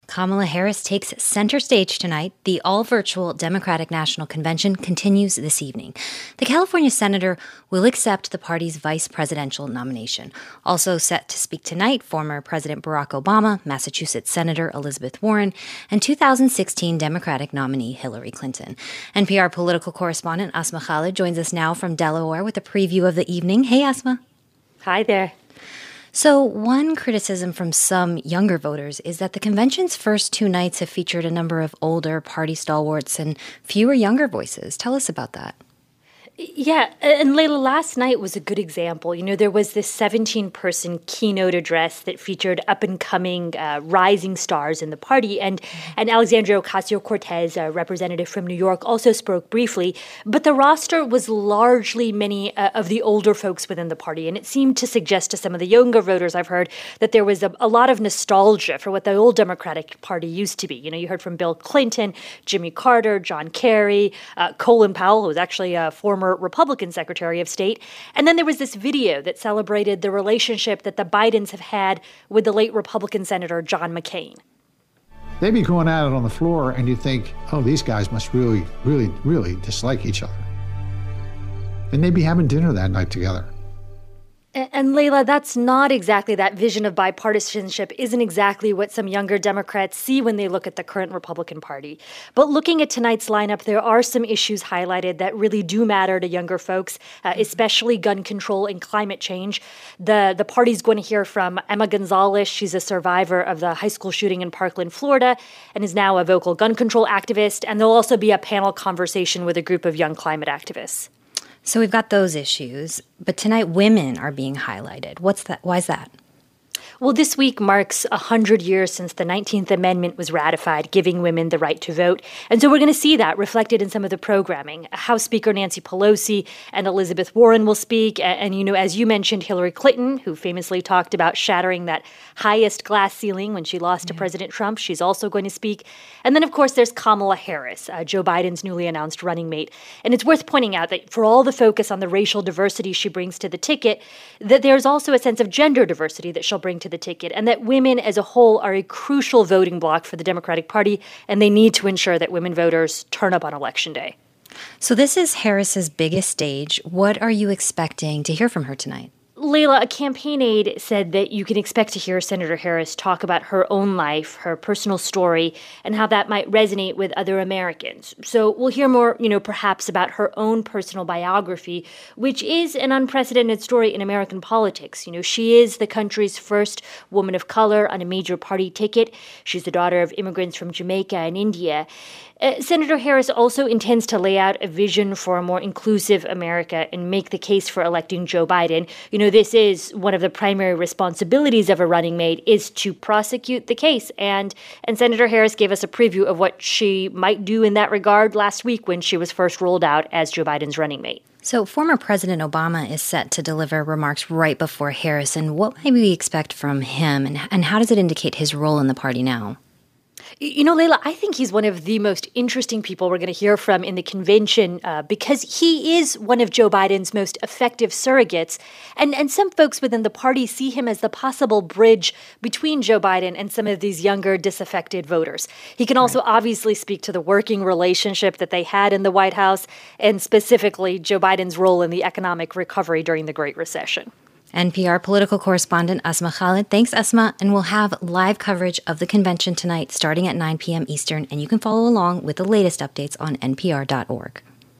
Kamala Harris takes center stage tonight. The all-virtual Democratic National Convention continues this evening. The California senator will accept the party's vice presidential nomination. Also set to speak tonight, former President Barack Obama, Massachusetts Senator Elizabeth Warren, and 2016 Democratic nominee Hillary Clinton. NPR political correspondent Asma Khalid joins us now from Delaware with a preview of the evening. Hey, Asma. Hi there. So one criticism from some younger voters is that the convention's first two nights have featured a number of older party stalwarts and fewer younger voices. Tell us about that. Yeah, and Layla, last night was a good example. You know, there was this 17-person keynote address that featured up-and-coming rising stars in the party, and Alexandria Ocasio-Cortez, a representative from New York, also spoke briefly. But the roster was largely many of the older folks within the party, and it seemed to suggest to some of the younger voters I've heard that there was a lot of nostalgia for what the old Democratic Party used to be. You know, you heard from Bill Clinton, Jimmy Carter, John Kerry, Colin Powell, who was actually a former Republican Secretary of State. And then there was this video that celebrated the relationship that the Bidens have had with the late Republican Senator John McCain. They'd be going at it on the floor, and you think, oh, these guys must really, really, really dislike each other. And they'd be having dinner that night together. And Layla, that's not exactly that vision of bipartisanship, isn't exactly what some younger Democrats see when they look at the current Republican Party. But looking at tonight's lineup, there are some issues highlighted that really do matter to younger folks, especially gun control and climate change. The party's going to hear from Emma Gonzalez. She's a survivor of the high school shooting in Parkland, Florida, and is now a vocal gun control activist. And there'll also be a panel conversation with a group of young climate activists. So we've got those issues, but tonight women are being highlighted. What's that? Why is that? Well, this week marks 100 years since the 19th Amendment was ratified, giving women the right to vote. And so we're going to see that reflected in some of the programming. House Speaker Nancy Pelosi and Elizabeth Warren will speak. And, you know, as you mentioned, Hillary Clinton, who famously talked about shattering that highest glass ceiling when she lost to President Trump, she's also going to speak. And then, of course, there's Kamala Harris, Joe Biden's newly announced running mate. And it's worth pointing out that for all the focus on the racial diversity she brings to the ticket, that there's also a sense of gender diversity that she'll bring to the ticket, and that women as a whole are a crucial voting bloc for the Democratic Party, and they need to ensure that women voters turn up on Election Day. So this is Harris's biggest stage. What are you expecting to hear from her tonight? Layla, a campaign aide said that you can expect to hear Senator Harris talk about her own life, her personal story, and how that might resonate with other Americans. So we'll hear more, perhaps about her own personal biography, which is an unprecedented story in American politics. She is the country's first woman of color on a major party ticket. She's the daughter of immigrants from Jamaica and India. Senator Harris also intends to lay out a vision for a more inclusive America and make the case for electing Joe Biden. This is one of the primary responsibilities of a running mate, is to prosecute the case. And Senator Harris gave us a preview of what she might do in that regard last week when she was first rolled out as Joe Biden's running mate. So former President Obama is set to deliver remarks right before Harris. And what might we expect from him? And how does it indicate his role in the party now? Layla, I think he's one of the most interesting people we're going to hear from in the convention because he is one of Joe Biden's most effective surrogates. And some folks within the party see him as the possible bridge between Joe Biden and some of these younger, disaffected voters. He can also obviously speak to the working relationship that they had in the White House, and specifically Joe Biden's role in the economic recovery during the Great Recession. NPR political correspondent Asma Khalid. Thanks, Asma. And we'll have live coverage of the convention tonight starting at 9 p.m. Eastern, and you can follow along with the latest updates on npr.org.